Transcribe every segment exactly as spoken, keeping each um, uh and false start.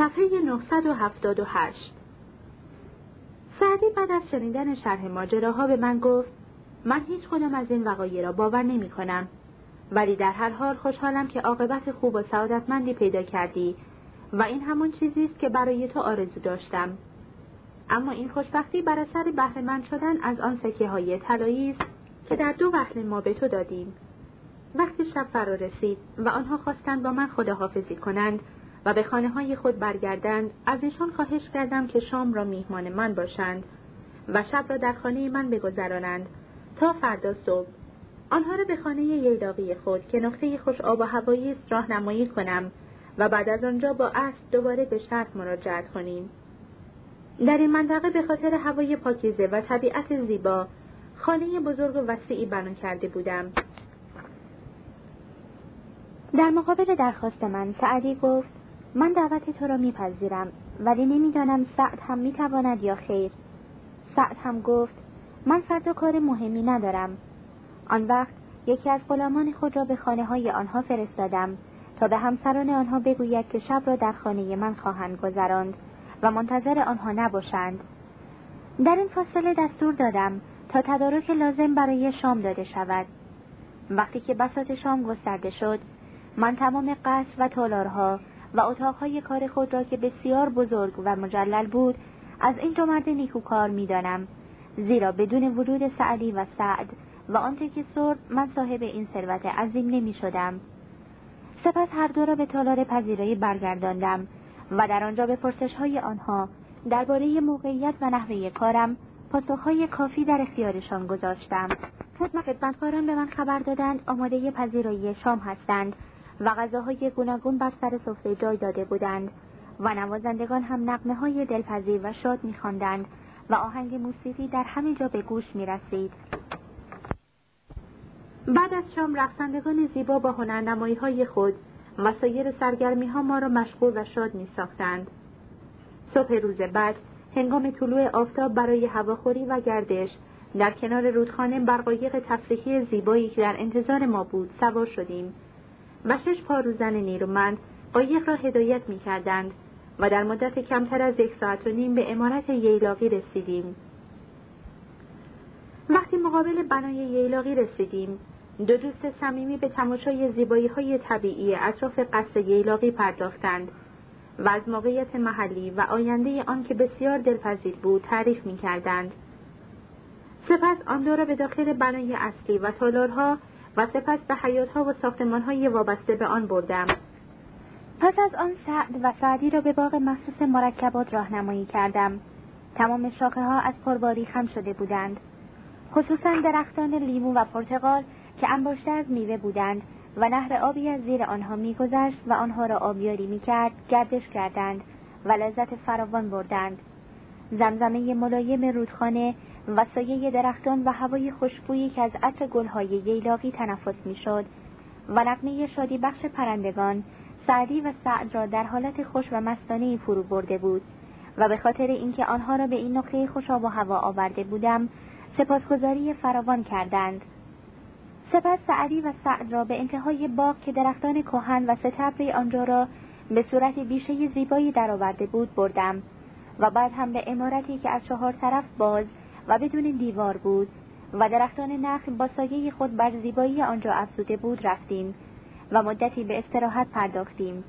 صفحه نهصد و هفتاد و هشت. سعدی بعد از شنیدن شرح ماجراها به من گفت من هیچ کدام از این وقایع را باور نمی کنم، ولی در هر حال خوشحالم که عاقبت خوب و سعادتمندی پیدا کردی و این همون چیزی است که برای تو آرزو داشتم. اما این خوشبختی بر اثر بهره‌مند شدن از آن سکه‌های طلایی است که در دو وهله ما به تو دادیم. وقتی شب فرا رسید و آنها خواستند با من خداحافظی کنند و به خانه‌های خود برگردند، از ایشان خواهش کردم که شام را میهمان من باشند و شب را در خانه من بگذرانند تا فردا صبح آنها را به خانه ییلاقی خود که نقطه خوش آب و هوایی است راهنمایی کنم و بعد از آنجا با اسب دوباره به شرق مراجعت کنیم. در این منطقه به خاطر هوای پاکیزه و طبیعت زیبا خانه بزرگ و وسیعی بنا کرده بودم. در مقابل درخواست من سعدی گفت من دعوت تو را میپذیرم، ولی نمیدانم سعد هم میتواند یا خیر. سعد هم گفت من فردا کار مهمی ندارم. آن وقت یکی از غلامان خود را به خانه های آنها فرستادم تا به همسران آنها بگوید که شب را در خانه من خواهند گذراند و منتظر آنها نباشند. در این فاصله دستور دادم تا تدارک لازم برای شام داده شود. وقتی که بساط شام گسترده شد، من تمام قصر و تالارها و اتاقهای کار خود را که بسیار بزرگ و مجلل بود از این دو مرد نیکوکار می‌دانم، زیرا بدون وجود سعدی و سعد و آنچه که سرد من صاحب این ثروت عظیم نمی‌شدم. سپس هر دو را به تالار پذیرایی برگرداندم و در آنجا به پرسش‌های آنها درباره موقعیت و نحوه کارم پاسخ‌های کافی در اختیارشان گذاشتم. خدمتکاران به من خبر دادند آماده پذیرایی شام هستند و غذاهای گوناگون بر سر سفره جای داده بودند و نوازندگان هم نغمه‌های دلپذیر و شاد می‌خواندند و آهنگ موسیقی در همه جا به گوش می‌رسید. بعد از شام رقصندگان زیبا با هنرنمایی‌های خود و سایر سرگرمی‌ها ما را مشغول و شاد می‌ساختند. صبح روز بعد هنگام طلوع آفتاب برای هواخوری و گردش در کنار رودخانه بر قایق تفریحی زیبایی که در انتظار ما بود سوار شدیم و شش پاروزن نیرومند قایق را هدایت می‌کردند و در مدت کمتر از یک ساعت و نیم به عمارت ییلاقی رسیدیم. وقتی مقابل بنای ییلاقی رسیدیم، دو دوست صمیمی به تماشای زیبایی‌های طبیعی اطراف قصر ییلاقی پرداختند و از موقعیت محلی و آینده آن که بسیار دلپذیر بود تعریف می‌کردند. سپس آن دو را به داخل بنای اصلی و تالارها و سپس به حیاط‌ها و ساختمان‌های وابسته به آن بردم. پس از آن سعد و سعدی را به باغ مخصوص مرکبات راهنمایی کردم. تمام شاخه‌ها از پرباری خم شده بودند، خصوصاً درختان لیمو و پرتقال که انباشته از میوه بودند و نهر آبی از زیر آنها می‌گذشت و آنها را آبیاری می‌کرد. گردش کردند و لذت فراوان بردند. زمزمه ملایم رودخانه و سایه درختان و هوای خوشبویی که از عطر گل‌های ییلاقی تنفس می‌شد و نغمه شادی بخش پرندگان سعدی و سعد را در حالت خوش و مستانه‌ای فرو برده بود و به خاطر اینکه آنها را به این نقطه خوش آب و هوا آورده بودم سپاسگزاری فراوان کردند. سپس سعدی و سعد را به انتهای باغ که درختان کهن و ستبری آنجا را به صورت بیشه زیبایی درآورده بود بردم و بعد هم به عمارتی که از چهار طرف باز و بدون دیوار بود و درختان نخل با سایه خود بر زیبایی آنجا افزوده بود رفتیم و مدتی به استراحت پرداختیم.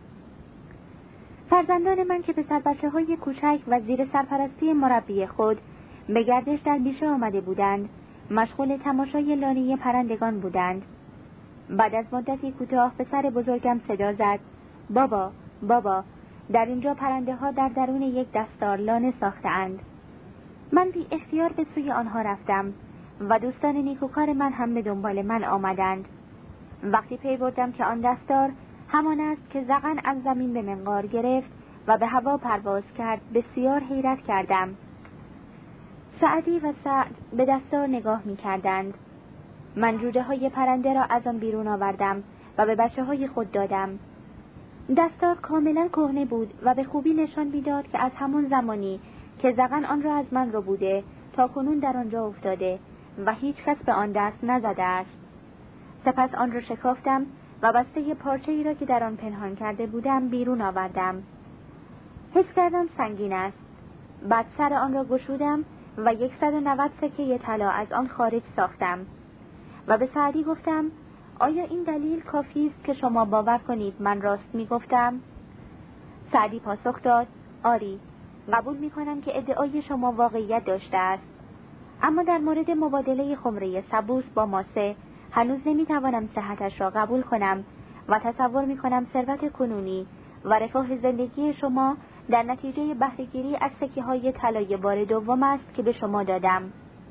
فرزندان من که پسر بچه های کوچک و زیر سرپرستی مربی خود به گردش در بیشه آمده بودند مشغول تماشای لانه پرندگان بودند. بعد از مدتی کوتاه پسر بزرگم صدا زد بابا بابا در اینجا پرنده ها در درون یک دستار لانه ساختند. من بی اختیار به سوی آنها رفتم و دوستان نیکوکار من هم به دنبال من آمدند. وقتی پی بردم که آن دستار همان است که زغن از زمین به منقار گرفت و به هوا پرواز کرد بسیار حیرت کردم. سعدی و سعد به دستار نگاه می کردند. من جوجه های پرنده را از آن بیرون آوردم و به بچه های خود دادم. دستار کاملا کهنه بود و به خوبی نشان می‌داد که از همون زمانی که زغن آن را از من رو بوده تا کنون در آنجا افتاده و هیچ کس به آن دست نزده است. سپس آن را شکافتم و بسته پارچه‌ای را که در آن پنهان کرده بودم بیرون آوردم. حس کردم سنگین است. بعد سر آن را گشودم و صد و نود سکه طلا از آن خارج ساختم و به سعدی گفتم آیا این دلیل کافی است که شما باور کنید من راست می گفتم؟ سعدی پاسخ داد آری، قبول می کنم که ادعای شما واقعیت داشته است، اما در مورد مبادله خمره سبوس با ماسه هنوز نمی توانم صحتش را قبول کنم و تصور می کنم ثروت کنونی و رفاه زندگی شما در نتیجه بهره‌گیری از سکه های طلای بار دوم است که به شما دادم.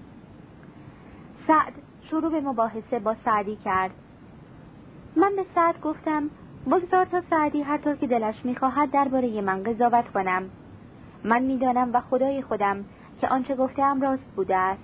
سعد شروع به مباحثه با سعدی کرد. من به سعد گفتم بگذار تا سعدی هر طور که دلش می‌خواهد درباره من قضاوت کنم. من می‌دانم و خدای خودم که آنچه گفتم راست بوده است.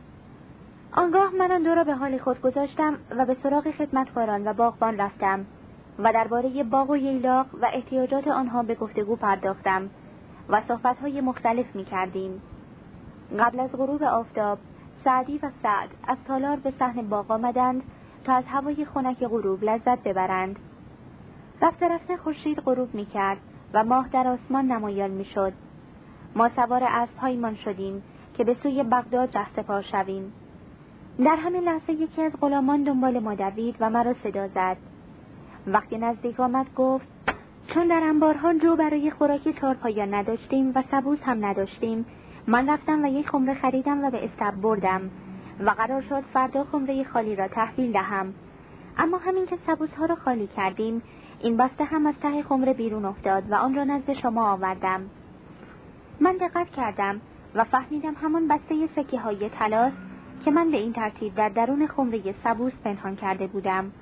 آنگاه من آن دو را به حال خود گذاشتم و به سراغ خدمتکاران و باغبان رفتم و درباره باغ و ییلاق و احتیاجات آنها به گفتگو پرداختم و صحبت‌های مختلف می‌کردیم. قبل از غروب آفتاب سعدی و سعد از تالار به صحن باغ آمدند تا از هوای خنک غروب لذت ببرند. رفته رفته خورشید غروب می‌کرد و ماه در آسمان نمایان می‌شد. ما سوار اسب‌هایمان شدیم که به سوی بغداد رهسپار شویم. در همین لحظه یکی از غلامان دنبال ما دوید و مرا صدا زد. وقتی نزدیک آمد گفت چون در انبارها جو برای خوراک چهارپایان نداشتیم و سبوس هم نداشتیم، من رفتم و یک خمره خریدم و به استبل بردم و قرار شد فردا خمره خالی را تحویل دهم. اما همین که سبوس‌ها را خالی کردیم، این بسته هم از ته خمره بیرون افتاد و آن را نزد شما آوردم. من دقت کردم و فهمیدم همان بسته سکه‌های طلاست که من به این ترتیب در درون خمره سبوس پنهان کرده بودم.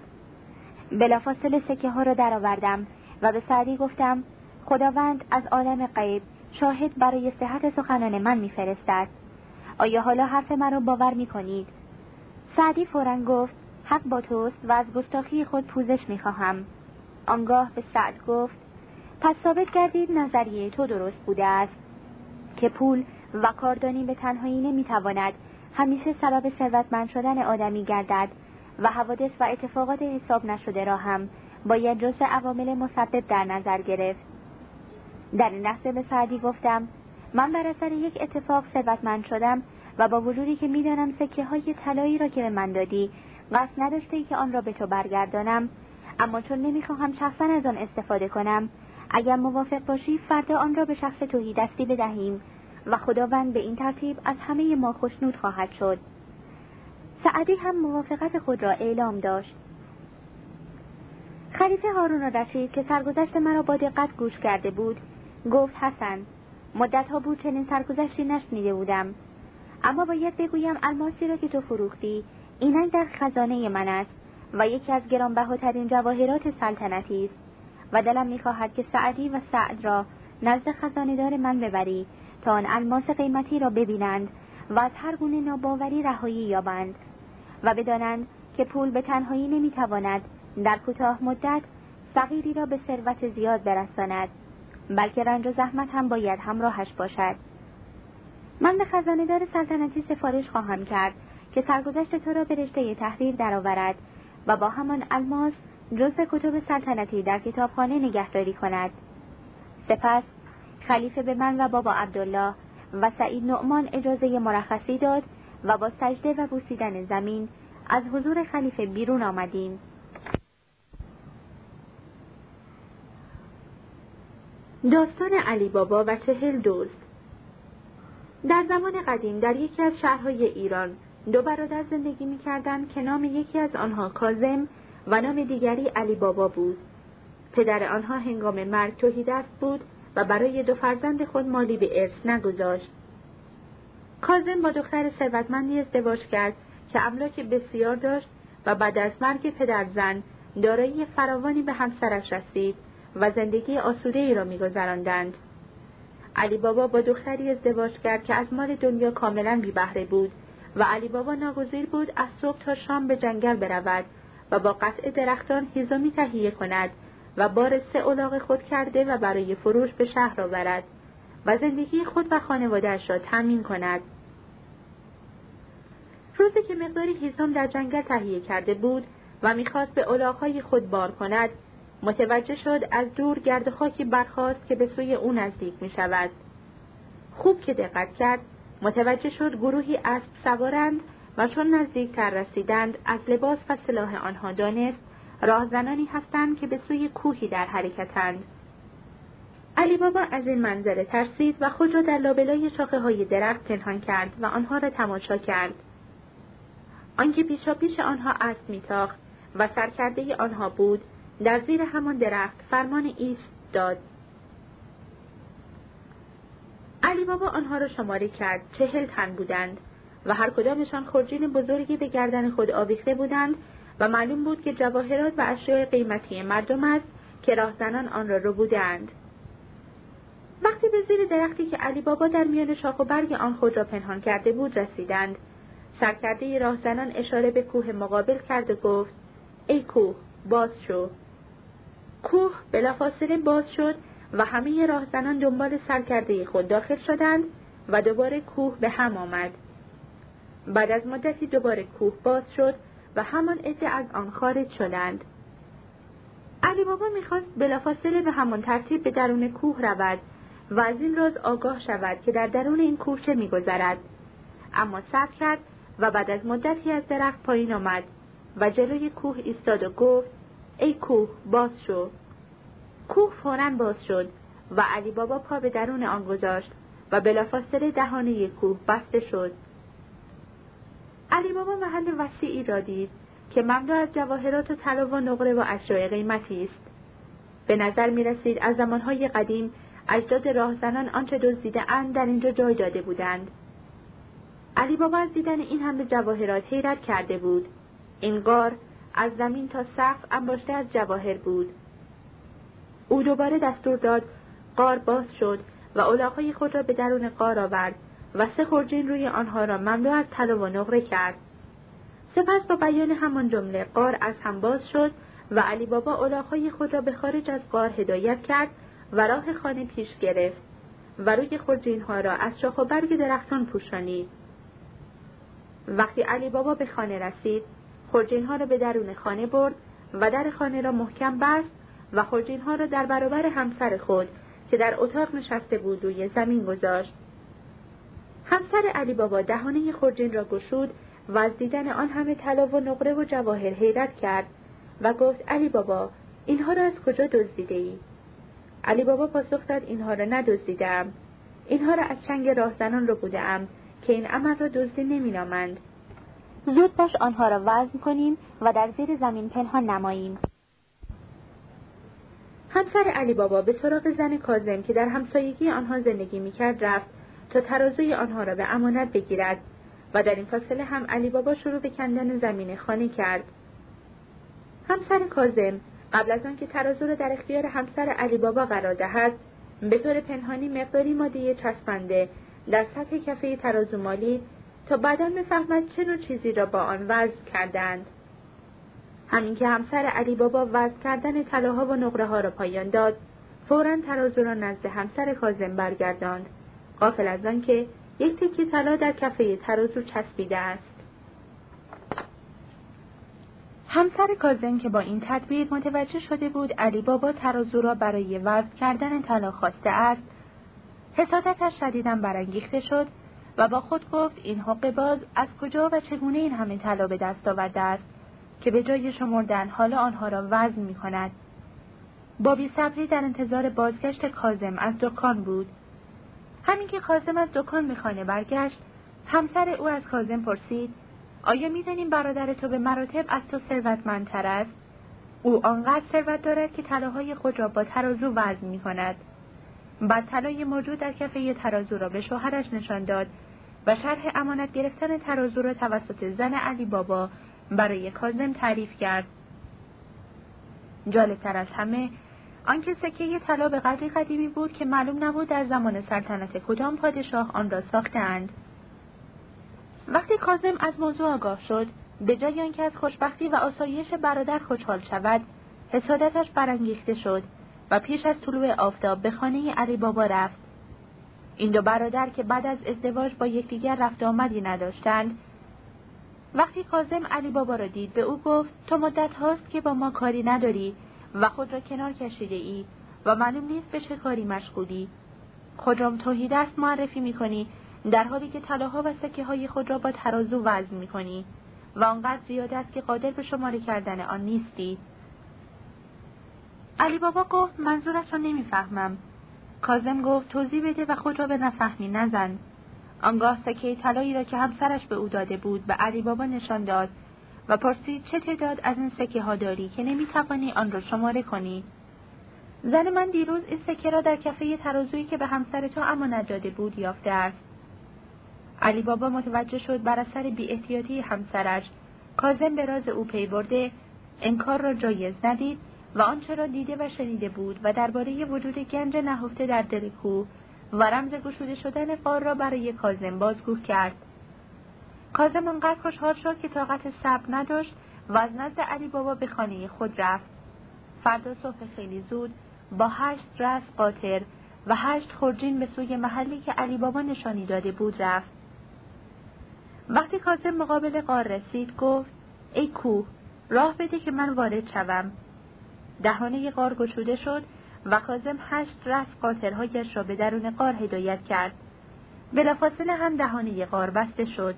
بلافاصله سکه ها را درآوردم و به سعدی گفتم خداوند از عالم غیب شاهد برای صحت سخنان من می‌فرستد. آیا حالا حرف مرا باور می‌کنید؟ سعدی فوراً گفت حق با توست و از گستاخی خود پوزش می‌خواهم. آنگاه به سعد گفت پس ثابت کردید نظریه تو درست بوده است که پول و کاردانی به تنهایی نمی‌تواند همیشه سبب ثروتمند شدن آدمی گردد و حوادث و اتفاقات حساب نشده را هم باید جزء عوامل مسبب در نظر گرفت. در این لحظه به سعدی گفتم من بر اثر یک اتفاق ثروتمند شدم و با وجودی که میدانم سکه های طلایی را که به من دادی قصد نداشته که آن را به تو برگردانم، اما چون نمیخواهم شخصا از آن استفاده کنم، اگر موافق باشی فردا آن را به شخص توحید دستی بدهیم و خداوند به این ترتیب از همه ما خوشنود خواهد شد. سعدی هم موافقت خود را اعلام داشت. خلیفه هارون الرشید که سرگذشت مرا با دقت گوش کرده بود گفت حسن، مدت‌ها بود چنین سرگذشتی نشنیده بودم، اما باید بگویم الماسی را که تو فروختی اینک در خزانه من است و یکی از گرانبهاترین جواهرات سلطنتی است و دلم می‌خواهد که سعدی و سعد را نزد خزانه‌دار من ببری تا آن الماس قیمتی را ببینند و از هر گونه ناباوری رهایی یابند و بدانند که پول به تنهایی نمیتواند در کوتاه مدت فقیری را به ثروت زیاد برساند، بلکه رنج و زحمت هم باید همراهش باشد. من به خزانه‌دار سلطنتی سفارش خواهم کرد که سرگذشت تو را به رشته تحریر درآورد و با همان الماس جزء کتب سلطنتی در کتابخانه نگهداری کند. سپس خلیفه به من و بابا عبدالله و سعید نعمان اجازه مرخصی داد و با سجده و بوسیدن زمین از حضور خلیفه بیرون آمدیم. داستان علی بابا و چهل دزد. در زمان قدیم در یکی از شهرهای ایران دو برادر زندگی می‌کردند که نام یکی از آنها کاظم و نام دیگری علی بابا بود. پدر آنها هنگام مرگ تهیدست بود و برای دو فرزند خود مالی به ارث نگذاشت. کاظم با دختر ثروتمندی ازدواج کرد که املاک بسیار داشت و بعد از مرگ پدرزن دارایی فراوانی به همسرش رسید و زندگی آسوده‌ای را می‌گذراندند. علی بابا با دختری ازدواج کرد که از مال دنیا کاملاً بی بهره بود و علی بابا ناگزیر بود از صبح تا شام به جنگل برود و با قطع درختان هیزمی تهیه کند و بار سه الاغ خود کرده و برای فروش به شهر آورد و زندگی خود و خانواده‌اش را تامین کند. روزی که مقداری هیزم در جنگل تهیه کرده بود و می‌خواست به الاغ‌های خود بار کند، متوجه شد از دور گرد خاکی برخاست که به سوی او نزدیک می شود. خوب که دقت کرد متوجه شد گروهی اسب سوارند و چون نزدیکتر رسیدند از لباس و سلاح آنها دانست راهزنانی هستند که به سوی کوهی در حرکتند. علی بابا از این منظره ترسید و خود را در لابلای شاخه های درخت پنهان کرد و آنها را تماشا کرد. آنکه پیشا پیش آنها اسب میتاخت و سرکرده آنها بود در زیر همان درخت فرمان ایست داد. علی بابا آنها را شماره کرد. چهل تن بودند و هر کدامشان خورجین بزرگی به گردن خود آویخته بودند و معلوم بود که جواهرات و اشیاء قیمتی مردم است که راهزنان آن را ربودند. وقتی به زیر درختی که علی بابا در میان شاخ و برگ آن خود را پنهان کرده بود رسیدند، سرکرده راهزنان اشاره به کوه مقابل کرد و گفت: ای کوه، باز شو. کوه بلافاصله باز شد و همه راهزنان دنبال سرکرده خود داخل شدند و دوباره کوه به هم آمد. بعد از مدتی دوباره کوه باز شد و همان عده از آن خارج شدند. علی بابا می‌خواست بلافاصله به همان ترتیب به درون کوه رود و از این راز آگاه شود که در درون این کوه چه می‌گذرد، اما صبر کرد و بعد از مدتی از درخت پایین آمد و جلوی کوه ایستاد و گفت: ای کوه، باز شو. کوه فوراً باز شد و علی بابا پا به درون آن گذاشت و بلافاصله دهانه کوه بسته شد. علی بابا محل وسیعی را دید که مملو از جواهرات و طلا و نقره و اشیاء قیمتی است. به نظر می رسید از زمانهای قدیم اجداد راهزنان آنچه دزدیده اند در اینجا جای داده بودند. علی بابا از دیدن این همه جواهرات حیرت کرده بود. این غار از زمین تا سقف انباشته از جواهر بود. او دوباره دستور داد غار باز شد و الاغ‌های خود را به درون غار آورد و سه خرجین روی آنها را مملو از طلا و نقره کرد. سپس با بیان همان جمله غار از هم باز شد و علی بابا الاغ‌های خود را به خارج از غار هدایت کرد و راه خانه پیش گرفت و روی خرجین‌ها را از شاخ و برگ درختان پوشانید. وقتی علی بابا به خانه رسید، خرجین‌ها را به درون خانه برد و در خانه را محکم بست و خرجین‌ها را در برابر همسر خود که در اتاق نشسته بود روی زمین گذاشت. همسر علی بابا دهانه خرجین را گشود و از دیدن آن همه طلا و نقره و جواهر حیرت کرد و گفت: علی بابا، اینها را از کجا دزدیده‌ای؟ علی بابا پاسخ داد: اینها را ندزدیدم. اینها را از چنگ راهزنان ربوده‌ام که این عمل را دزدی نمی‌نامند. زود باش آنها را وزن کنیم و در زیر زمین پنهان نماییم. همسر علی بابا به سراغ زن کاظم که در همسایگی آنها زندگی می‌کرد رفت تا ترازوی آنها را به امانت بگیرد و در این فاصله هم علی بابا شروع به کندن زمین خانه کرد. همسر کاظم قبل از آنکه ترازو را در اختیار همسر علی بابا قرار دهد، به طور پنهانی مقداری ماده چسبنده در سطح کفه ترازو مالید تا بعداً بفهمد چه نوع چیزی را با آن وزن کردند. همین که همسر علی بابا وزن کردن طلاها و نقره ها را پایان داد، فوراً ترازو را نزد همسر کاظم برگرداند، غافل از آن که یک تکه طلا در کفه ترازو چسبیده است. همسر کاظم که با این تدبیر متوجه شده بود علی بابا ترازو را برای وزن کردن طلا خواسته است، حسادتش شدیداً برانگیخته شد و با خود گفت: این حقه‌باز از کجا و چگونه این همه طلا به دست آورده است که به جای شمردن حالا آنها را وزن می‌کند. با بی‌صبری در انتظار بازگشت کاظم از دکان بود. همین که کاظم از دکان به خانه برگشت، همسر او از کاظم پرسید: آیا می‌دانیم برادر تو به مراتب از تو ثروتمندتر است؟ او آنقدر ثروت دارد که طلاهای خود را با ترازو وزن می‌کند. بعد طلای موجود در کفه ترازو را به شوهرش نشان داد و شرح امانت گرفتن ترازو را توسط زن علی بابا برای کاظم تعریف کرد. جالب‌تر از همه آنکه سکه طلا به قدری قدیمی بود که معلوم نبود در زمان سلطنت کدام پادشاه آن را ساختند. وقتی کاظم از موضوع آگاه شد، به جای آنکه از خوشبختی و آسایش برادر خوشحال شود، حسادتش برانگیخته شد و پیش از طلوع آفتاب به خانه علی بابا رفت. این دو برادر که بعد از ازدواج با یکدیگر رفت آمدی نداشتند، وقتی کاظم علی بابا را دید به او گفت: تو مدت هاست که با ما کاری نداری و خود را کنار کشیده ای و معلوم نیست به چه کاری مشغولی. خود را توحیدست معرفی میکنی در حالی که طلاها و سکه های خود را با ترازو وزن میکنی و آنقدر زیاد است که قادر به شماره کردن آن نیستی. علی بابا گفت منظورش را نمیفهمم. کاظم گفت توضیح بده و خود را به نفهمی نزن. آنگاه سکه طلایی را که همسرش به او داده بود به علی بابا نشان داد و پرسید چه تعداد از این سکه ها داری که نمیتوانی آن را شماره کنی؟ زن من دیروز این سکه را در کفه ترازویی که به همسر تو امانت داده بود یافته است. علی بابا متوجه شد بر اثر بی احتیاطی همسرش کاظم به راز او پی برده انکار را جایز ندید و آنچه را دیده و شنیده بود و درباره وجود گنج نهفته در دل کوه و رمز گشوده شدن غار را برای کاظم بازگو کرد. کاظم آنقدر خوشحال شد که طاقت صبر نداشت و از نزد علی بابا به خانه خود رفت. فردا صبح خیلی زود با هشت رأس قاطر و هشت خرجین به سوی محلی که علی بابا نشانی داده بود رفت. وقتی کاظم مقابل غار رسید گفت ای کوه، راه بده که من وارد شوم. دهانه غار گشوده شد و کاظم هشت رأس قاطرهایش را به درون غار هدایت کرد. بلافاصله هم دهانه غار بسته شد.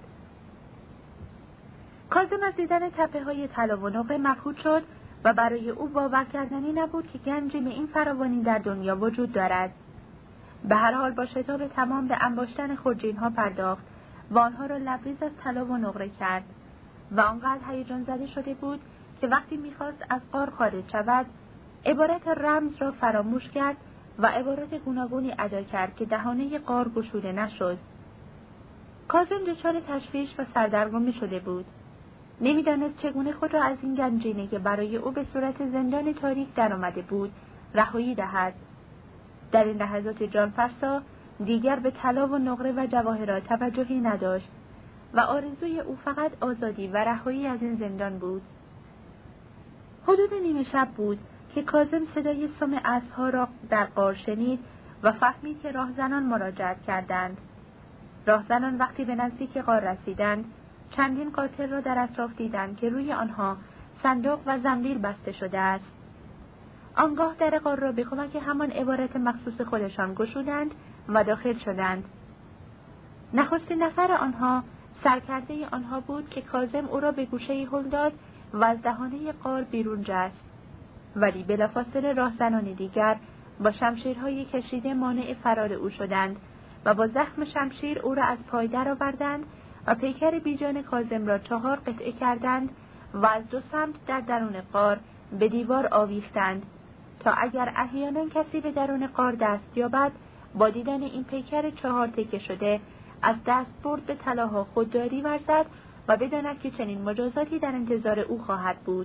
کاظم از دیدن تپه های طلا و نقره مبهوت شد و برای او باور کردنی نبود که گنجی به این فراوانی در دنیا وجود دارد. به هر حال با شتاب تمام به انباشتن خرجین ها پرداخت و آنها را لبریز از طلا و نقره کرد و آنقدر هیجان زده شده بود که وقتی میخواست از غار خارج شود عبارت رمز را فراموش کرد و عبارت گوناگونی ادا کرد که دهانه غار گشوده نشد. کاظم دچار تشویش و سردرگمی شده بود. نمیدانست چگونه خود را از این گنجینه که برای او به صورت زندان تاریک در آمده بود رهایی دهد. در این لحظات جانفرسا دیگر به طلا و نقره و جواهرات توجهی نداشت و آرزوی او فقط آزادی و رهایی از این زندان بود. حدود نیمه شب بود که کاظم صدای سم اسب‌ها را در غار شنید و فهمید که راهزنان مراجعت کردند. راهزنان وقتی به نزدیک غار رسیدند چندین قاطر را در اطراف دیدند که روی آنها صندوق و زنبیل بسته شده است. آنگاه در غار را به کمک همان عبارت مخصوص خودشان گشودند و داخل شدند. نخستین نفر آنها سرکرده آنها بود که کاظم او را به گوشه‌ای هل داد و از دهانه غار بیرون جست. ولی بلافاصله راهزنان دیگر با شمشیرهای کشیده مانع فرار او شدند و با زخم شمشیر او را از پای درآوردند و پیکر بیجان کاظم را چهار قطعه کردند و از دو سمت در درون غار به دیوار آویختند تا اگر احیانا کسی به درون غار دست یابد با دیدن این پیکر چهار تکه شده از دست برد به طلاها خودداری ورزد و بداند که چنین مجازاتی در انتظار او خواهد بود.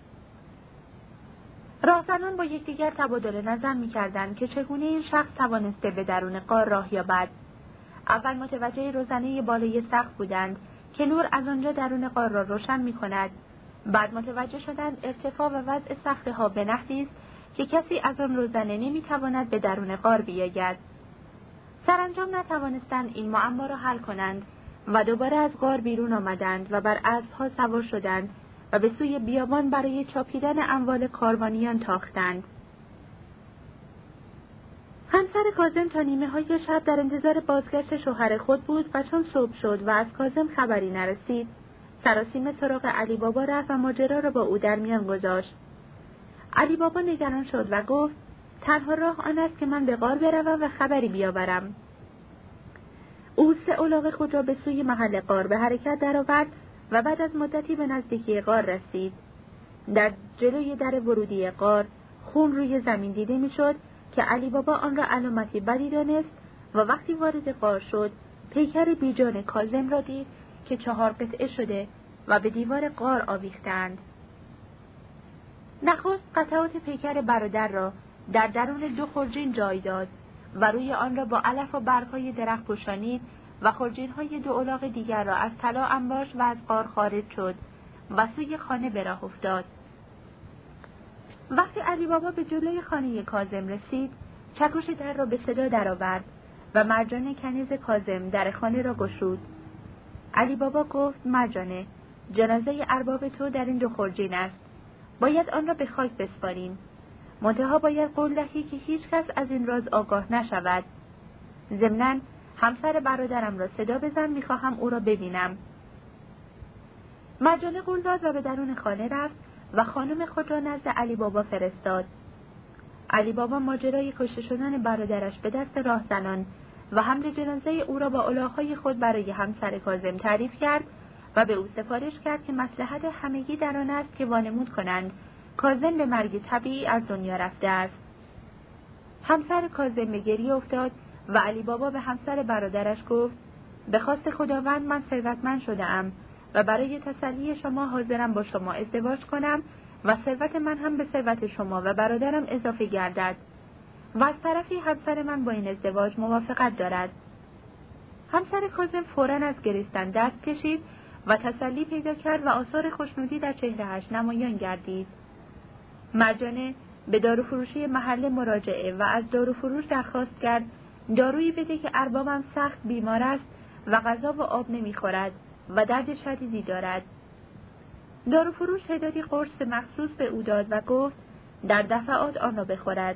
راهزنان با یکدیگر تبادل نظر می‌کردند که چگونه این شخص توانسته به درون غار راه یابد. اول متوجه روزنه بالای سقف بودند که نور از آنجا درون غار را روشن می‌کند. بعد متوجه شدند ارتفاع و وضع صخره‌ها به نحوی است که کسی از آن روزنه نمی‌تواند به درون غار بیاید. سرانجام نتوانستند این معما را حل کنند و دوباره از غار بیرون آمدند و بر اسب‌ها سوار شدند و به سوی بیابان برای چاپیدن اموال کاروانیان تاختند. همسر کاظم تا نیمه های شب در انتظار بازگشت شوهر خود بود و چون صبح شد و از کاظم خبری نرسید سراسیمه سراغ علی بابا رفت و ماجرا را با او در میان گذاشت. علی بابا نگران شد و گفت تنها راه آن است که من به غار بروم و خبری بیاورم. او سه الاغ خود را به سوی محل غار به حرکت درآورد و بعد از مدتی به نزدیکی غار رسید. در جلوی در ورودی غار خون روی زمین دیده میشد که علی بابا آن را علامتی بدی دانست و وقتی وارد غار شد پیکر بیجان کاظم را دید که چهار قطعه شده و به دیوار غار آویختند. نخست قطعات پیکر برادر را در درون دو خرجین جای داد و روی آن را با علف و برگ‌های درخت پوشانید و خرجین‌های دو الاغ دیگر را از طلا انباشت و از غار خارج شد و سوی خانه به راه افتاد. وقتی علی بابا به جلوی خانه کاظم رسید چکش در را به صدا درآورد و مرجان کنیز کاظم در خانه را گشود. علی بابا گفت مرجانه، جنازه ارباب تو در این دو خرجین است. باید آن را به خاک بسپاریم منتها باید قول دهی که هیچ کس از این راز آگاه نشود. ضمناً همسر برادرم را صدا بزن، میخواهم او را ببینم. مرجانه قول داد و به درون خانه رفت و خانم خود را نزد علی بابا فرستاد. علی بابا ماجرای کشته شدن برادرش به دست راهزنان و حمل جنازه او را با الاغ‌های خود برای همسر کاظم تعریف کرد و به او سفارش کرد که مصلحت همگی در آن است که وانمود کنند کاظم به مرگ طبیعی از دنیا رفته است. همسر کاظم به گریه افتاد و علی بابا به همسر برادرش گفت: به خواست خداوند من ثروتمند شده‌ام و برای تسلی شما حاضرم با شما ازدواج کنم و ثروت من هم به ثروت شما و برادرم اضافه گردد و از طرفی همسر من با این ازدواج موافقت دارد. همسر کاظم فوراً از گریستن دست کشید و تسلی پیدا کرد و آثار خوشنودی در چهره‌اش نمایان گردید. مرجانه به داروفروشی محله مراجعه و از داروفروش درخواست کرد دارویی بده که اربابم سخت بیمار است و غذا و آب نمیخورد و درد شدیدی دارد. داروفروش تعدادی قرص مخصوص به او داد و گفت در دفعات آن را بخورد.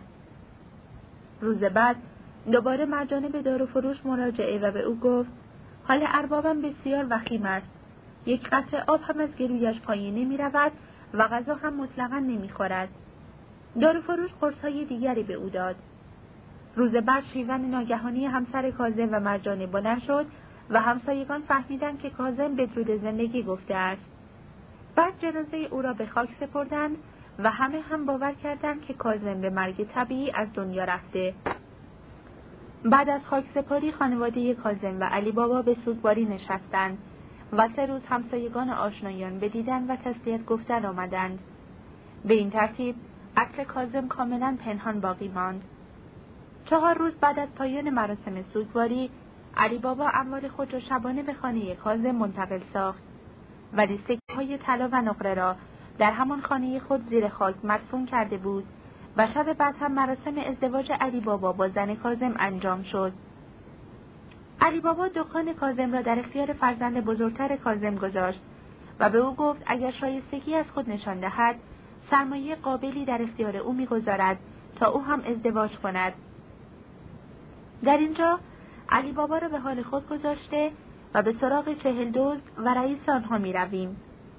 روز بعد دوباره مرجانه به داروفروش مراجعه و به او گفت حال اربابم بسیار وخیم است. یک قطره آب هم از گلویش پایین نمی رود و غذا هم مطلقاً نمی خورد. داروفروش قرص‌های دیگری به او داد. روز بعد شیون ناگهانی همسر کاظم و مرجانه بلند شد و همسایگان فهمیدند که کاظم بدرود زندگی گفته است. بعد جنازه او را به خاک سپردند و همه هم باور کردند که کاظم به مرگ طبیعی از دنیا رفته. بعد از خاکسپاری خانواده کاظم و علی بابا به سوگواری نشستند و سه روز همسایگان آشنایان به دیدن و تسلیت گفتن آمدند. به این ترتیب عقل کاظم کاملا پنهان باقی ماند. چهار روز بعد از پایان مراسم سوگواری علی بابا اموال خود را شبانه به خانه کاظم منتقل ساخت، ولی سکه‌های طلا و نقره را در همان خانه خود زیر خاک مدفون کرده بود و شب بعد هم مراسم ازدواج علی بابا با زن کاظم انجام شد. علی بابا دکان کاظم را در اختیار فرزند بزرگتر کاظم گذاشت و به او گفت اگر شایستگی از خود نشان دهد سرمایه قابلی در اختیار او می‌گذارد تا او هم ازدواج کند. در اینجا علی بابا را به حال خود گذاشته و به سراغ چهل دزد و رئیس آنها می رویم.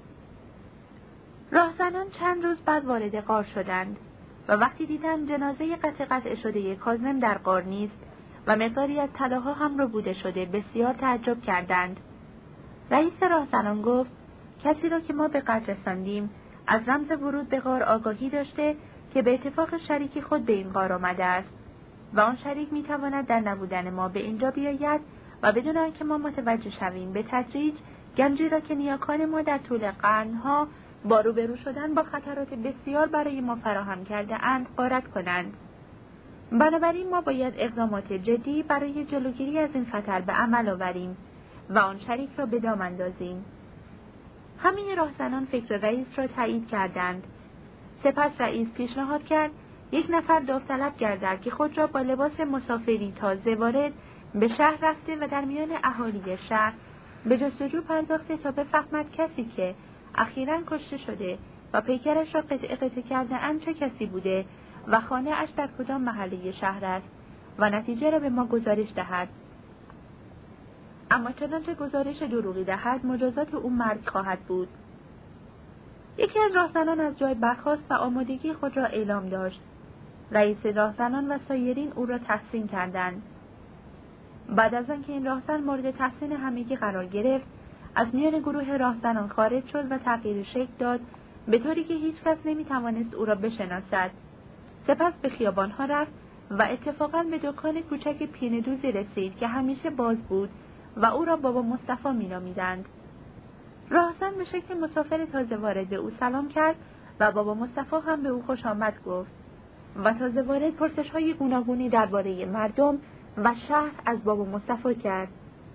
راهزنان چند روز بعد وارد غار شدند و وقتی دیدند جنازه قطع قطع شده کاظم در غار نیست و مقداری از طلاها هم ربوده شده بسیار تعجب کردند. رئیس راهزنان گفت کسی را که ما به قتل رساندیم از رمز ورود به غار آگاهی داشته که به اتفاق شریکی خود به این غار آمده است و آن شریک می تواند در نبودن ما به اینجا بیاید و بدون آنکه ما متوجه شویم به تدریج گنجی را که نیاکان ما در طول قرنها با روبرو شدن با خطرات بسیار برای ما فراهم کرده اند غارت کنند. بنابراین ما باید اقدامات جدی برای جلوگیری از این خطر به عمل آوریم و آن شریک را به دام اندازیم. همه راهزنان فکر رئیس را تایید کردند. سپس رئیس پیشنهاد کرد یک نفر داوطلب گردد که خود را با لباس مسافری تازه وارد به شهر رفته و در میان اهالی شهر به جستجو پرداخته تا بفهمد کسی که اخیراً کشته شده و پیکرش را قطع قطع کرده اند چه کسی بوده و خانه اش در کدام محله شهر است و نتیجه را به ما گزارش دهد. اما چنانچه گزارش دروغی دهد مجازات او مرگ خواهد بود. یکی از راهزنان از جای برخاست و آمادگی خود را اعلام داشت. رئیس راهزنان و سایرین او را تحسین کردند. بعد از آنکه این راهزن مورد تحسین همگی قرار گرفت، از میان گروه راهزنان خارج شد و تغییر شکل داد به طوری که هیچ کس نمی‌توانست او را بشناسد. سپس به خیابان‌ها رفت و اتفاقاً به دکان کوچک پینه‌دوزی رسید که همیشه باز بود و او را بابا مصطفی می‌نامیدند. راهزن به شکل مسافر تازه وارد به او سلام کرد و بابا مصطفی هم به او خوش آمد گفت و تازه وارد پرسش‌های گوناگونی درباره مردم و شهر از بابا مصطفی کرد.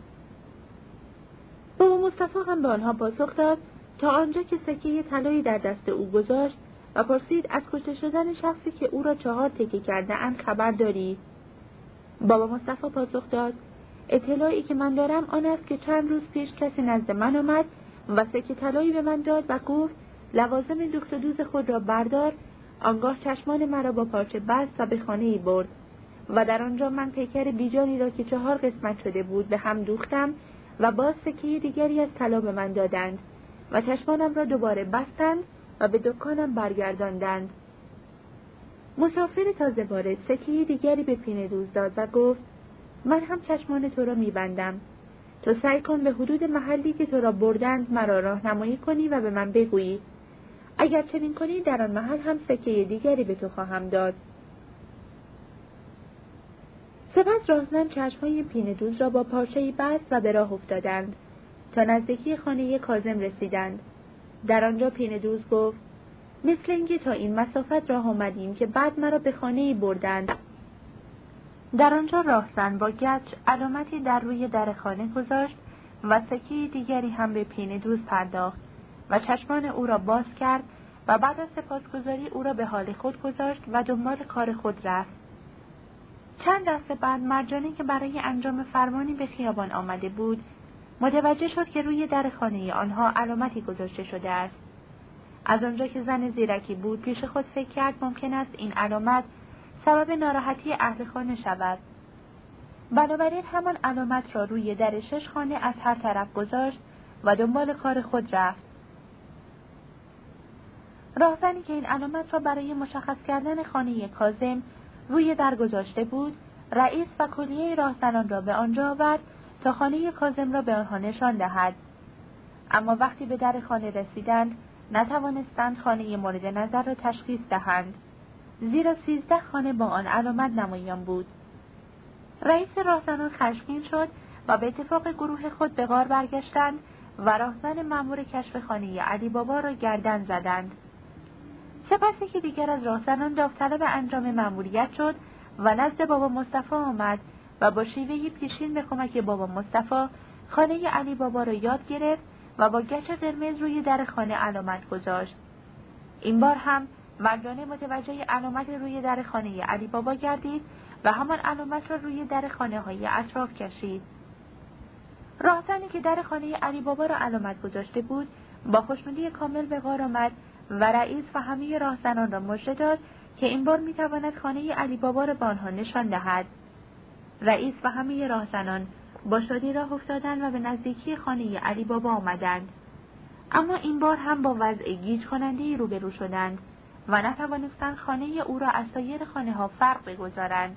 بابا مصطفی هم به آنها پاسخ داد تا آنجا که سکه طلایی در دست او گذاشت و پرسید از کشته شدن شخصی که او را چهار تکه کرده اند خبر داری؟ بابا مصطفی پاسخ داد اطلاعی که من دارم آن است که چند روز پیش کسی نزد من آمد و سکه طلایی به من داد و گفت لوازم دوخت و دوز خود را بردار آنگاه چشمان مرا با پارچه بست و به خانه‌ای برد و در آنجا من پیکر بیجانی را که چهار قسمت شده بود به هم دوختم و باز سکه دیگری از طلا به من دادند و چشمانم را دوباره بستند و به دکانم برگرداندند. مسافر تازه وارد سکه دیگری به پینه دوز داد و گفت من هم چشمان تو را میبندم. تو سعی کن به حدود محلی که تو را بردند مرا راهنمایی کنی و به من بگویی. اگر چنین کنی در آن محل هم سکه دیگری به تو خواهم داد. سپس راهزن چشمهای پینه دوز را با پارچه‌ای بست و به راه افتادند تا نزدیکی خانه کاظم رسیدند. در آنجا پینه دوز گفت مثل اینکه تا این مسافت راه آمدیم که بعد مرا به خانه‌ای بردند. در آنجا راهزن با گچ علامتی در روی در خانه گذاشت و سکه دیگری هم به پینه دوز پرداخت و چشمان او را باز کرد و بعد از سپاسگزاری او را به حال خود گذاشت و دنبال کار خود رفت. چند لحظه بعد مرجانی که برای انجام فرمانی به خیابان آمده بود متوجه شد که روی در خانه آنها علامتی گذاشته شده است. از آنجا که زن زیرکی بود پیش خود فکر کرد ممکن است این علامت سبب ناراحتی اهل خانه شود. بنابراین همان علامت را روی در شش خانه از هر طرف گذاشت و دنبال کار خود رفت. راهزنی که این علامت را برای مشخص کردن خانه کاظم روی در گذاشته بود، رئیس و کلیه راهزنان را به آنجا آورد تا خانه کاظم را به آنها نشان دهد. اما وقتی به در خانه رسیدند، نتوانستند خانه مورد نظر را تشخیص دهند، زیرا سیزده خانه با آن علامت نمایان بود. رئیس راهزنان خشمگین شد و به اتفاق گروه خود به غار برگشتند و راهزن مأمور کشف خانه علی بابا را گردن زدند. سپس یکی دیگر از راهزنان داوطلب انجام مأموریت شد و نزد بابا مصطفی آمد و با شیوهی پیشین به کمک بابا مصطفی خانه علی بابا را یاد گرفت و با گچ قرمز روی در خانه علامت گذاشت. این بار هم مرجانه متوجه علامت روی در خانه علی بابا گردید و همان علامت را روی در خانه های اطراف کشید. راهزنی که در خانه علی بابا را علامت گذاشته بود با خوشنودی کامل به غار آمد و رئیس و همه راهزنان را مژده داد که این بار میتواند خانه علی بابا را به آنها نشان دهد. رئیس و همه راهزنان با شادی راه افتادند و به نزدیکی خانه علی بابا آمدند. اما این بار هم با وضع گیج کننده‌ای روبرو شدند و نتوانستند خانه او را از سایر خانه ها فرق بگذارند.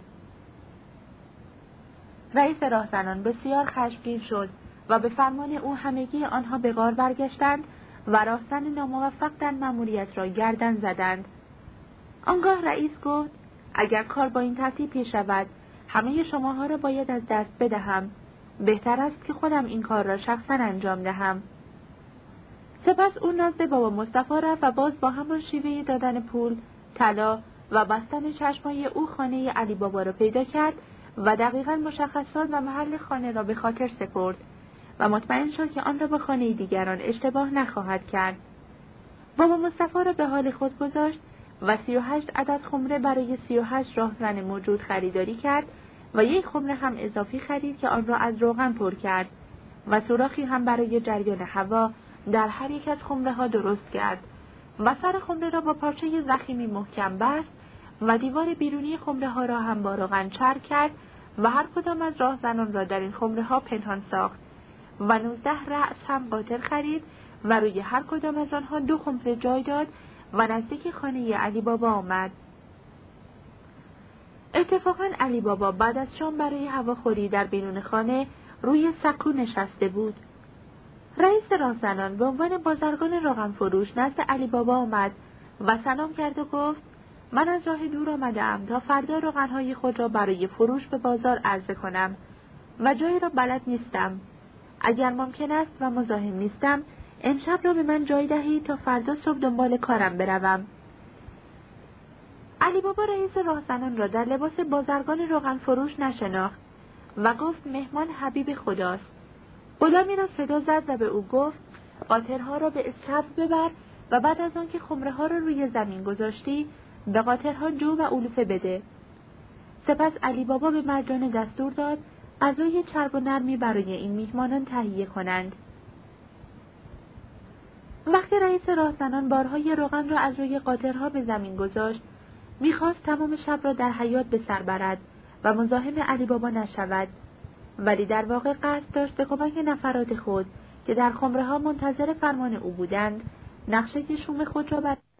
رئیس راهزنان بسیار خشمگین شد و به فرمان او همگی آنها به غار برگشتند و راهزن ناموفق در مأموریت را گردن زدند. آنگاه رئیس گفت اگر کار با این ترتیب پیش رود همه شماها را باید از دست بدهم. بهتر است که خودم این کار را شخصا انجام دهم. سپس او نزد بابا مصطفی رفت و باز با همان شیوه دادن پول، طلا و بستن چشمای او خانه علی بابا را پیدا کرد و دقیقاً مشخصات و محل خانه را به خاطر سپرد و مطمئن شد که آن را با خانه دیگران اشتباه نخواهد کرد. بابا مصطفی را به حال خود گذاشت و سی و هشت عدد خمره برای سی و هشت راهزن موجود خریداری کرد و یک خمره هم اضافی خرید که آن را از روغن پر کرد و سوراخی هم برای جریان هوا در هر یک از خمره ها درست کرد و سر خمره را با پارچه ضخیمی محکم بست و دیوار بیرونی خمره ها را هم با روغن چرب کرد و هر کدام از راهزنان را در این خمره ها پنهان ساخت و نوزده رأس هم قاطر خرید و روی هر کدام از آنها دو خمره جای داد و نزدیک خانه علی بابا آمد. اتفاقاً علی بابا بعد از شام برای هواخوری در بیرون خانه روی سکو نشسته بود. رئیس راهزنان به عنوان بازرگان روغن فروش نزد علی بابا آمد و سلام کرد و گفت من از راه دور آمدم تا فردا روغنهای خود را برای فروش به بازار عرضه کنم و جایی را بلد نیستم. اگر ممکن است و مزاحم نیستم امشب را به من جای دهید تا فردا صبح دنبال کارم بروم. علی بابا رئیس راهزنان را در لباس بازرگان روغن فروش نشناخت و گفت مهمان حبیب خداست. غلامی را صدا زد و به او گفت قاطرها را به اسطبل ببر و بعد از آن که خمره ها را روی زمین گذاشتی به قاطرها جو و علوفه بده. سپس علی بابا به مرجان دستور داد غذای چرب و نرمی برای این میهمانان تهیه کنند. وقتی رئیس راهزنان بارهای روغن را از روی قاطرها به زمین گذاشت، میخواست تمام شب را در حیاط به سر برد و مزاحم علی بابا نشود، ولی در واقع قصد داشت به کمک نفرات خود که در خمره ها منتظر فرمان او بودند، نقشه شوم خود را بر